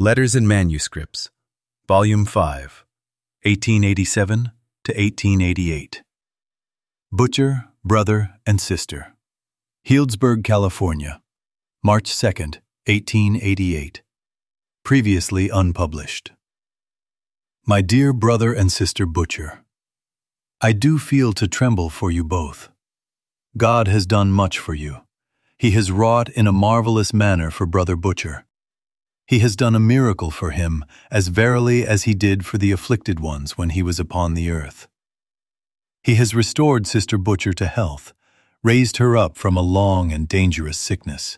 Letters and Manuscripts, Volume 5, 1887 to 1888. Butcher, Brother and Sister. Healdsburg, California, March 2nd, 1888. Previously unpublished. My dear brother and sister Butcher, I do feel to tremble for you both. God has done much for you. He has wrought in a marvelous manner for Brother Butcher. He has done a miracle for him, as verily as he did for the afflicted ones when he was upon the earth. He has restored Sister Butcher to health, raised her up from a long and dangerous sickness.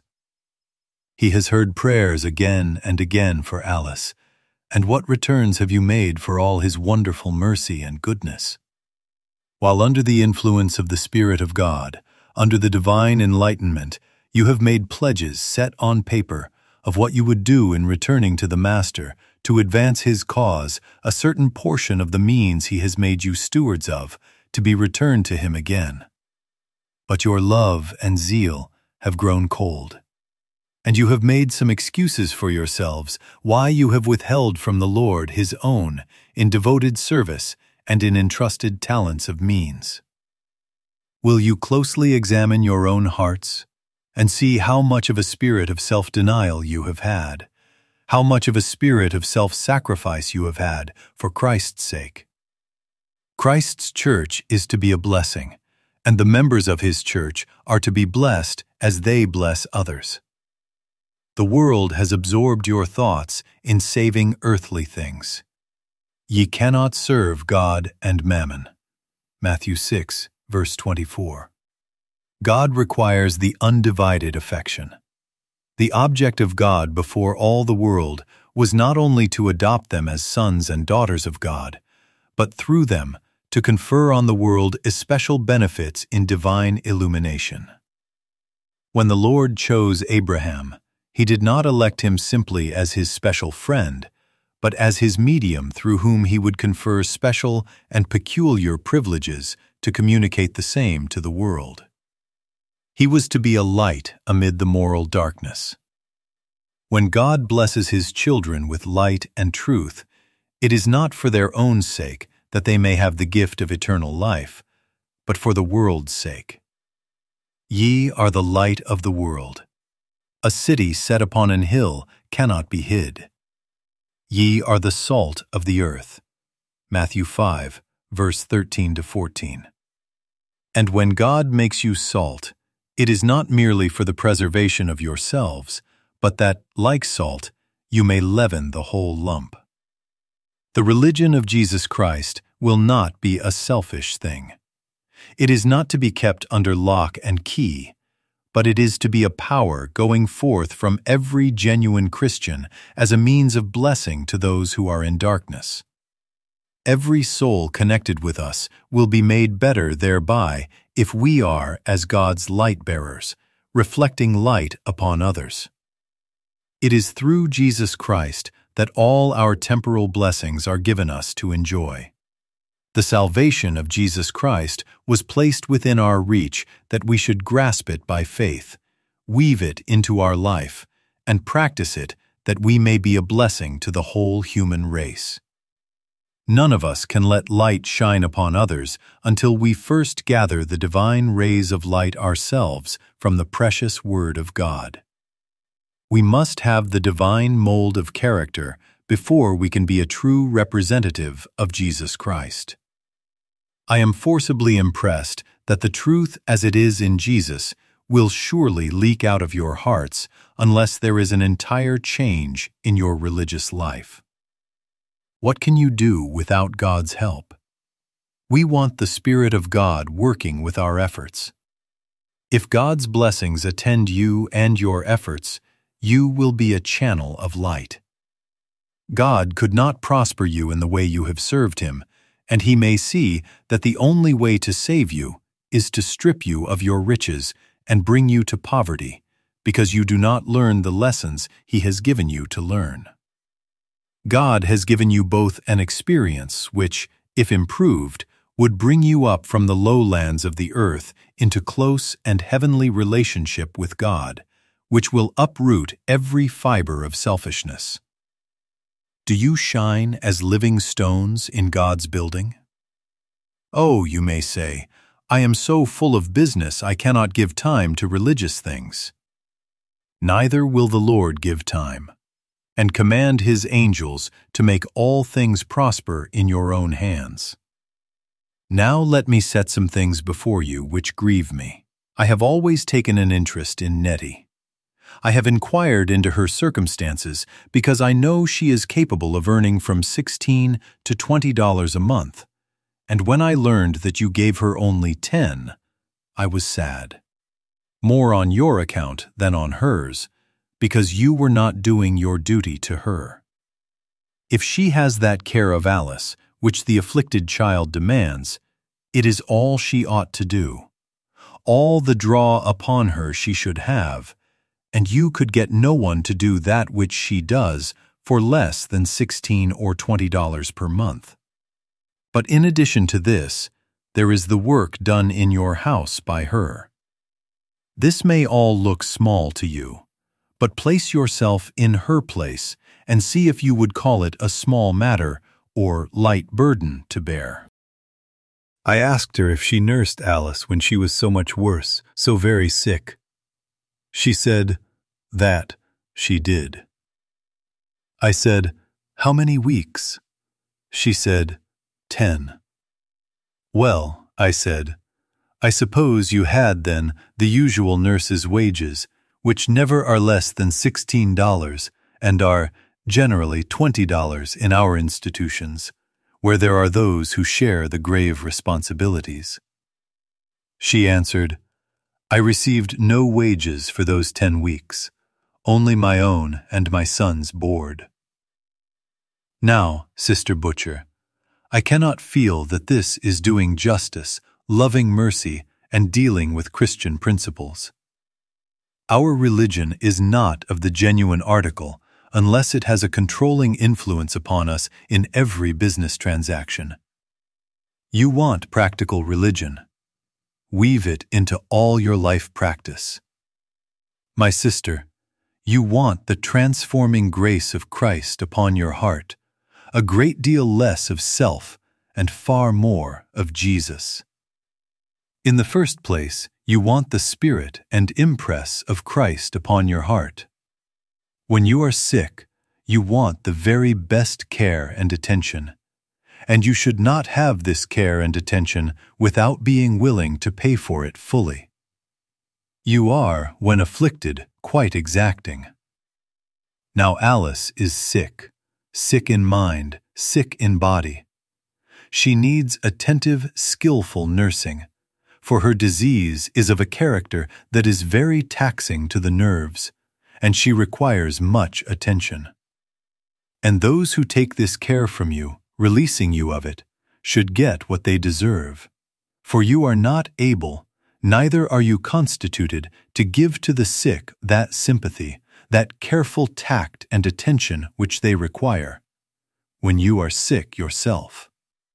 He has heard prayers again and again for Alice, and what returns have you made for all his wonderful mercy and goodness? While under the influence of the Spirit of God, under the divine enlightenment, you have made pledges set on paper of what you would do in returning to the Master to advance his cause, a certain portion of the means he has made you stewards of, to be returned to him again. But your love and zeal have grown cold, and you have made some excuses for yourselves why you have withheld from the Lord his own in devoted service and in entrusted talents of means. Will you closely examine your own hearts and see how much of a spirit of self-denial you have had, how much of a spirit of self-sacrifice you have had for Christ's sake? Christ's church is to be a blessing, and the members of his church are to be blessed as they bless others. The world has absorbed your thoughts in saving earthly things. Ye cannot serve God and mammon. Matthew 6, verse 24. God requires the undivided affection. The object of God before all the world was not only to adopt them as sons and daughters of God, but through them to confer on the world especial benefits in divine illumination. When the Lord chose Abraham, he did not elect him simply as his special friend, but as his medium through whom he would confer special and peculiar privileges to communicate the same to the world. He was to be a light amid the moral darkness. When God blesses his children with light and truth, it is not for their own sake that they may have the gift of eternal life, but for the world's sake. Ye are the light of the world. A city set upon an hill cannot be hid. Ye are the salt of the earth. Matthew 5, verse 13 to 14. And when God makes you salt, it is not merely for the preservation of yourselves, but that, like salt, you may leaven the whole lump. The religion of Jesus Christ will not be a selfish thing. It is not to be kept under lock and key, but it is to be a power going forth from every genuine Christian as a means of blessing to those who are in darkness. Every soul connected with us will be made better thereby if we are as God's light-bearers, reflecting light upon others. It is through Jesus Christ that all our temporal blessings are given us to enjoy. The salvation of Jesus Christ was placed within our reach that we should grasp it by faith, weave it into our life, and practice it that we may be a blessing to the whole human race. None of us can let light shine upon others until we first gather the divine rays of light ourselves from the precious Word of God. We must have the divine mold of character before we can be a true representative of Jesus Christ. I am forcibly impressed that the truth as it is in Jesus will surely leak out of your hearts unless there is an entire change in your religious life. What can you do without God's help? We want the Spirit of God working with our efforts. If God's blessings attend you and your efforts, you will be a channel of light. God could not prosper you in the way you have served him, and he may see that the only way to save you is to strip you of your riches and bring you to poverty, because you do not learn the lessons he has given you to learn. God has given you both an experience which, if improved, would bring you up from the lowlands of the earth into close and heavenly relationship with God, which will uproot every fiber of selfishness. Do you shine as living stones in God's building? Oh, you may say, I am so full of business I cannot give time to religious things. Neither will the Lord give time, and command His angels to make all things prosper in your own hands. Now let me set some things before you which grieve me. I have always taken an interest in Nettie. I have inquired into her circumstances because I know she is capable of earning from $16 to $20 a month, and when I learned that you gave her only $10, I was sad. More on your account than on hers, because you were not doing your duty to her. If she has that care of Alice which the afflicted child demands, it is all she ought to do. All the draw upon her she should have, and you could get no one to do that which she does for less than $16 or $20 per month. But in addition to this, there is the work done in your house by her. This may all look small to you, but place yourself in her place and see if you would call it a small matter or light burden to bear. I asked her if she nursed Alice when she was so much worse, so very sick. She said that she did. I said, "How many weeks?" She said, 10. Well, I said, I suppose you had then the usual nurse's wages, which never are less than $16 and are generally $20 in our institutions, where there are those who share the grave responsibilities. She answered, I received no wages for those 10 weeks, only my own and my son's board. Now, Sister Butcher, I cannot feel that this is doing justice, loving mercy, and dealing with Christian principles. Our religion is not of the genuine article unless it has a controlling influence upon us in every business transaction. You want practical religion. Weave it into all your life practice. My sister, you want the transforming grace of Christ upon your heart, a great deal less of self and far more of Jesus. In the first place, you want the spirit and impress of Christ upon your heart. When you are sick, you want the very best care and attention, and you should not have this care and attention without being willing to pay for it fully. You are, when afflicted, quite exacting. Now Alice is sick in mind, sick in body. She needs attentive, skillful nursing, for her disease is of a character that is very taxing to the nerves, and she requires much attention. And those who take this care from you, releasing you of it, should get what they deserve. For you are not able, neither are you constituted, to give to the sick that sympathy, that careful tact and attention which they require, when you are sick yourself.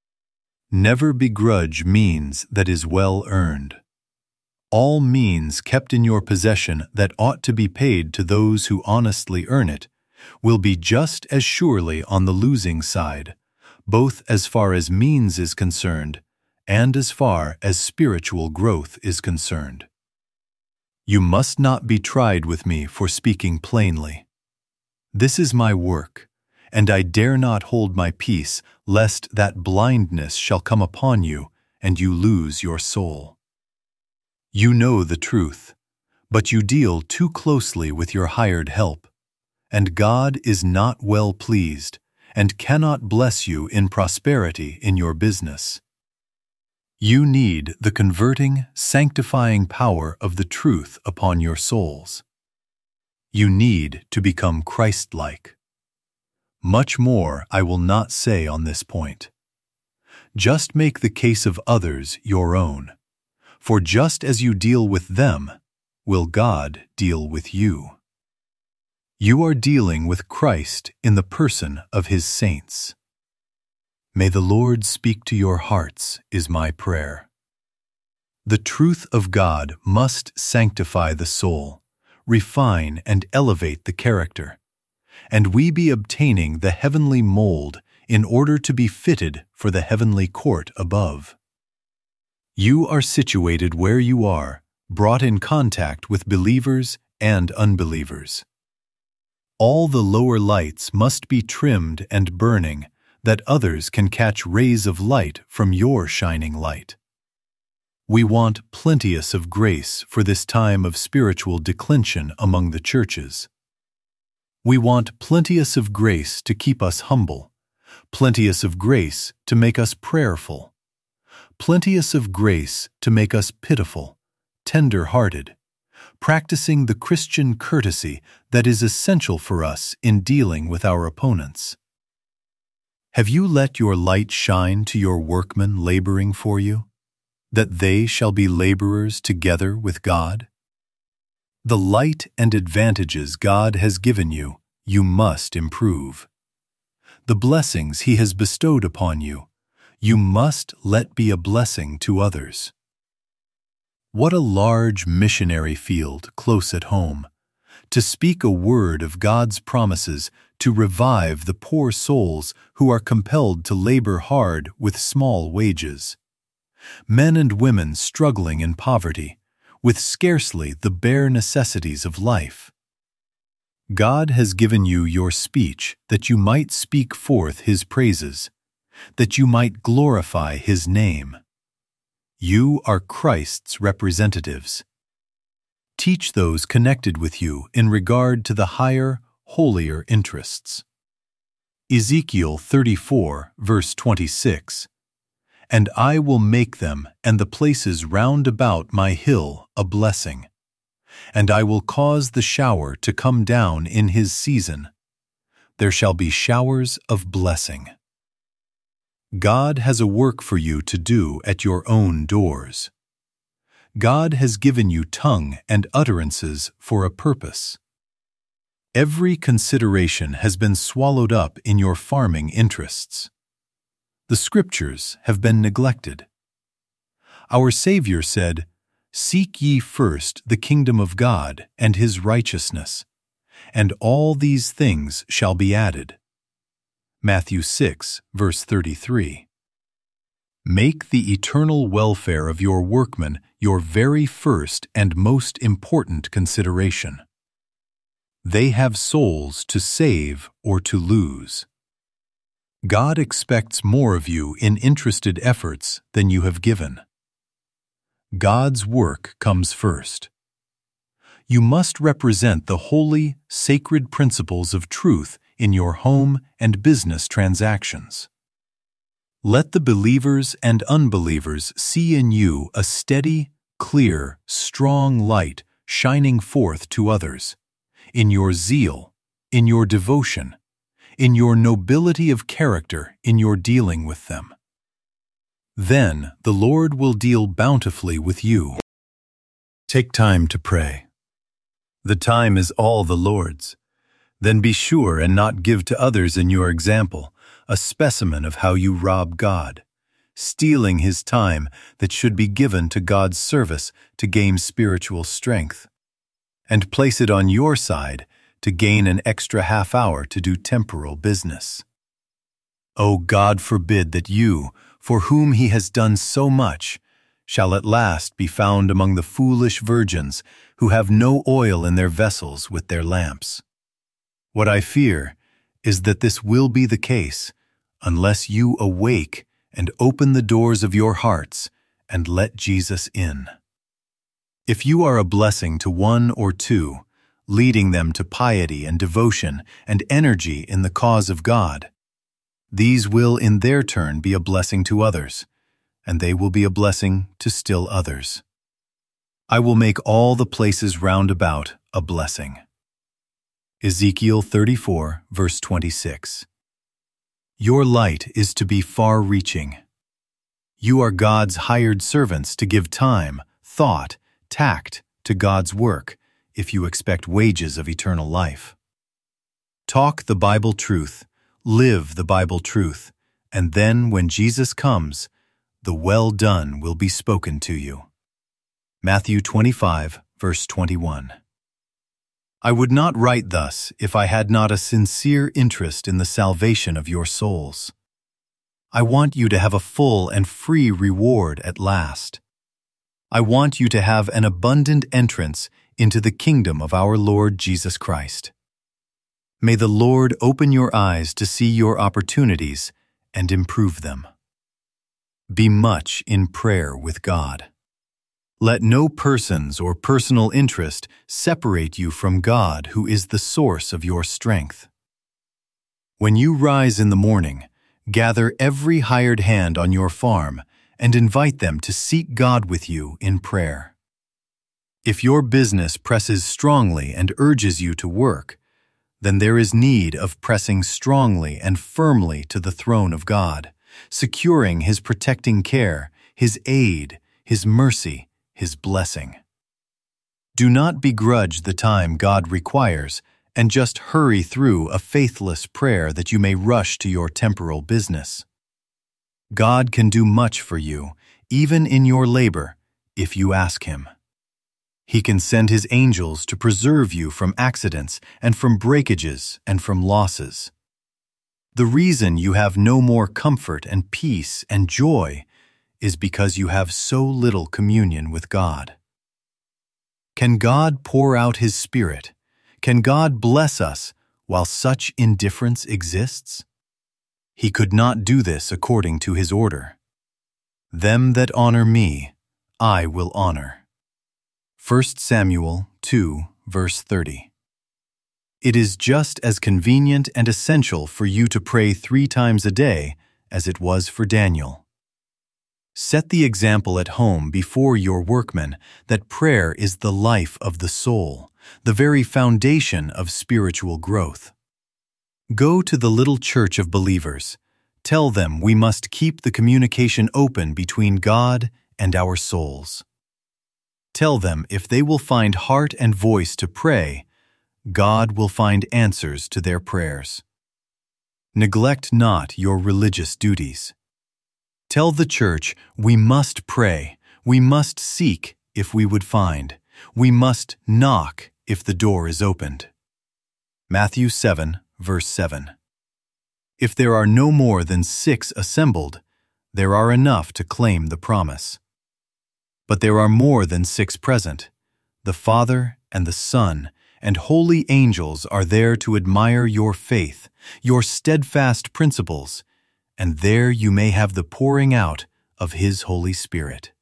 Never begrudge means that is well earned. All means kept in your possession that ought to be paid to those who honestly earn it will be just as surely on the losing side, both as far as means is concerned and as far as spiritual growth is concerned. You must not be tried with me for speaking plainly. This is my work, and I dare not hold my peace lest that blindness shall come upon you and you lose your soul. You know the truth, but you deal too closely with your hired help, and God is not well pleased and cannot bless you in prosperity in your business. You need the converting, sanctifying power of the truth upon your souls. You need to become Christ-like. Much more I will not say on this point. Just make the case of others your own, for just as you deal with them, will God deal with you. You are dealing with Christ in the person of His saints. May the Lord speak to your hearts, is my prayer. The truth of God must sanctify the soul, refine and elevate the character, and we be obtaining the heavenly mold in order to be fitted for the heavenly court above. You are situated where you are, brought in contact with believers and unbelievers. All the lower lights must be trimmed and burning, that others can catch rays of light from your shining light. We want plenteous of grace for this time of spiritual declension among the churches. We want plenteous of grace to keep us humble, plenteous of grace to make us prayerful, plenteous of grace to make us pitiful, tender-hearted, practicing the Christian courtesy that is essential for us in dealing with our opponents. Have you let your light shine to your workmen laboring for you, that they shall be laborers together with God? The light and advantages God has given you, you must improve. The blessings He has bestowed upon you, you must let be a blessing to others. What a large missionary field close at home, to speak a word of God's promises to revive the poor souls who are compelled to labor hard with small wages. Men and women struggling in poverty, with scarcely the bare necessities of life. God has given you your speech that you might speak forth His praises, that you might glorify His name. You are Christ's representatives. Teach those connected with you in regard to the higher, holier interests. Ezekiel 34, verse 26. And I will make them and the places round about my hill a blessing, and I will cause the shower to come down in his season. There shall be showers of blessing. God has a work for you to do at your own doors. God has given you tongue and utterances for a purpose. Every consideration has been swallowed up in your farming interests. The Scriptures have been neglected. Our Savior said, "Seek ye first the kingdom of God and His righteousness, and all these things shall be added." Matthew 6, verse 33. Make the eternal welfare of your workmen your very first and most important consideration. They have souls to save or to lose. God expects more of you in interested efforts than you have given. God's work comes first. You must represent the holy, sacred principles of truth in your home and business transactions. Let the believers and unbelievers see in you a steady, clear, strong light shining forth to others, in your zeal, in your devotion, in your nobility of character in your dealing with them. Then the Lord will deal bountifully with you. Take time to pray. The time is all the Lord's. Then be sure and not give to others in your example a specimen of how you rob God, stealing His time that should be given to God's service to gain spiritual strength, and place it on your side to gain an extra half hour to do temporal business. O God, forbid that you, for whom He has done so much, shall at last be found among the foolish virgins who have no oil in their vessels with their lamps. What I fear is that this will be the case unless you awake and open the doors of your hearts and let Jesus in. If you are a blessing to one or two, leading them to piety and devotion and energy in the cause of God, these will in their turn be a blessing to others, and they will be a blessing to still others. I will make all the places round about a blessing. Ezekiel 34, verse 26. Your light is to be far-reaching. You are God's hired servants to give time, thought, tact to God's work if you expect wages of eternal life. Talk the Bible truth, live the Bible truth, and then when Jesus comes, the well done will be spoken to you. Matthew 25, verse 21. I would not write thus if I had not a sincere interest in the salvation of your souls. I want you to have a full and free reward at last. I want you to have an abundant entrance into the kingdom of our Lord Jesus Christ. May the Lord open your eyes to see your opportunities and improve them. Be much in prayer with God. Let no persons or personal interest separate you from God, who is the source of your strength. When you rise in the morning, gather every hired hand on your farm and invite them to seek God with you in prayer. If your business presses strongly and urges you to work, then there is need of pressing strongly and firmly to the throne of God, securing His protecting care, His aid, His mercy, His blessing. Do not begrudge the time God requires and just hurry through a faithless prayer that you may rush to your temporal business. God can do much for you, even in your labor, if you ask Him. He can send His angels to preserve you from accidents and from breakages and from losses. The reason you have no more comfort and peace and joy is because you have so little communion with God. Can God pour out His Spirit? Can God bless us while such indifference exists? He could not do this according to His order. Them that honor me, I will honor. 1 Samuel 2, verse 30. It is just as convenient and essential for you to pray 3 times a day as it was for Daniel. Set the example at home before your workmen that prayer is the life of the soul, the very foundation of spiritual growth. Go to the little church of believers. Tell them we must keep the communication open between God and our souls. Tell them if they will find heart and voice to pray, God will find answers to their prayers. Neglect not your religious duties. Tell the church we must pray, we must seek if we would find, we must knock if the door is opened. Matthew 7, verse 7. If there are no more than 6 assembled, there are enough to claim the promise. But there are more than 6 present. The Father and the Son and holy angels are there to admire your faith, your steadfast principles, and there you may have the pouring out of His Holy Spirit.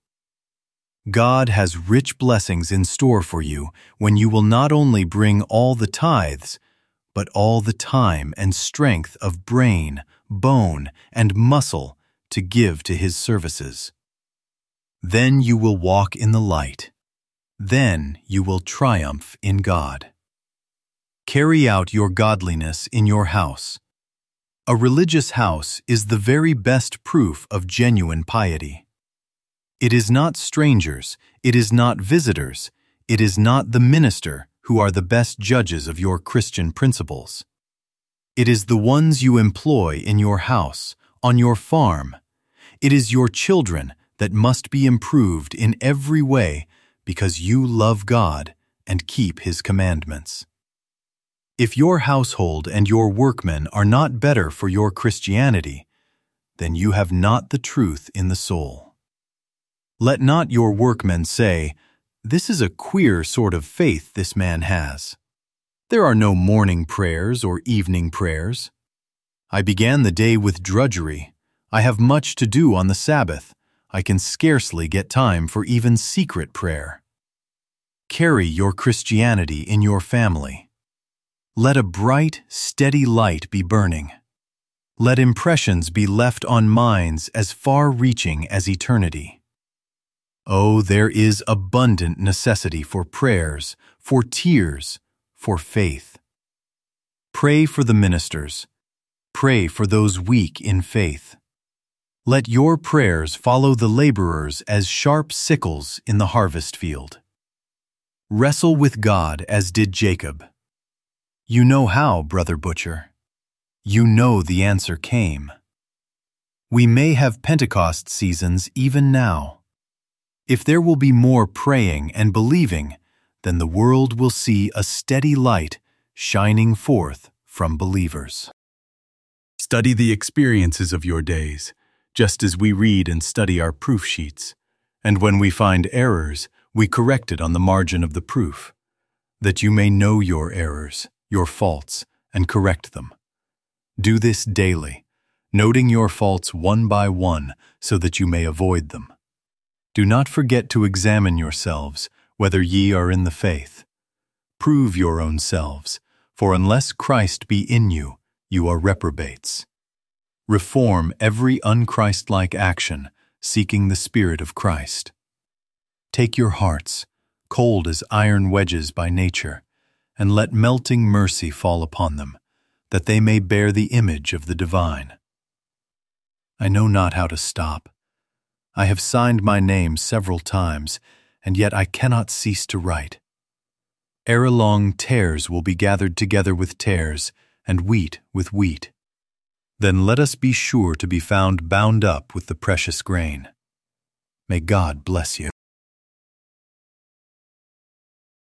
God has rich blessings in store for you when you will not only bring all the tithes, but all the time and strength of brain, bone, and muscle to give to His services. Then you will walk in the light. Then you will triumph in God. Carry out your godliness in your house. A religious house is the very best proof of genuine piety. It is not strangers, it is not visitors, it is not the minister who are the best judges of your Christian principles. It is the ones you employ in your house, on your farm. It is your children that must be improved in every way because you love God and keep His commandments. If your household and your workmen are not better for your Christianity, then you have not the truth in the soul. Let not your workmen say, "This is a queer sort of faith this man has. There are no morning prayers or evening prayers. I began the day with drudgery. I have much to do on the Sabbath. I can scarcely get time for even secret prayer." Carry your Christianity in your family. Let a bright, steady light be burning. Let impressions be left on minds as far-reaching as eternity. Oh, there is abundant necessity for prayers, for tears, for faith. Pray for the ministers. Pray for those weak in faith. Let your prayers follow the laborers as sharp sickles in the harvest field. Wrestle with God as did Jacob. You know how, Brother Butcher. You know the answer came. We may have Pentecost seasons even now. If there will be more praying and believing, then the world will see a steady light shining forth from believers. Study the experiences of your days, just as we read and study our proof sheets. And when we find errors, we correct it on the margin of the proof, that you may know your errors, your faults, and correct them. Do this daily, noting your faults one by one so that you may avoid them. Do not forget to examine yourselves, whether ye are in the faith. Prove your own selves, for unless Christ be in you, you are reprobates. Reform every unchristlike action, seeking the Spirit of Christ. Take your hearts, cold as iron wedges by nature, and let melting mercy fall upon them, that they may bear the image of the divine. I know not how to stop. I have signed my name several times, and yet I cannot cease to write. Ere long tares will be gathered together with tares, and wheat with wheat. Then let us be sure to be found bound up with the precious grain. May God bless you.